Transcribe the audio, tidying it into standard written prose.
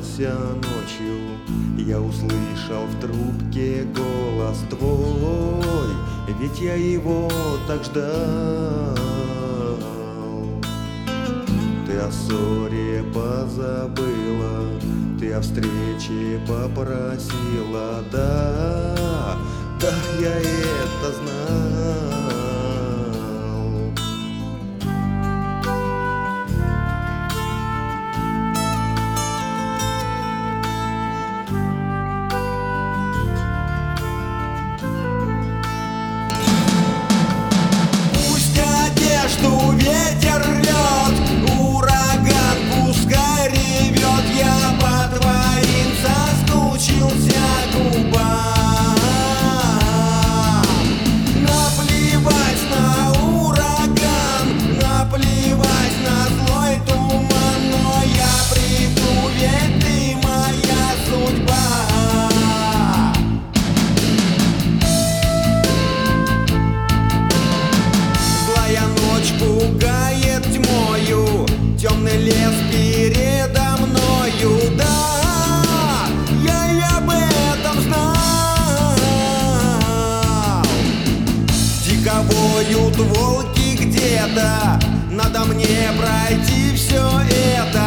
проснулся ночью, я услышал в трубке голос твой, ведь я его так ждал. Ты о ссоре позабыла, ты о встрече попросила, да, да, я это знал. Одежду ветер рвет, ураган пускай ревет, я по твоим соскучился губам. Наплевать на ураган, наплевать на злой туман, но я приду, ведь ты моя судьба. Пугает тьмою, темный лес передо мною, да, я об этом знал. Дико воют волки где-то, надо мне пройти все это.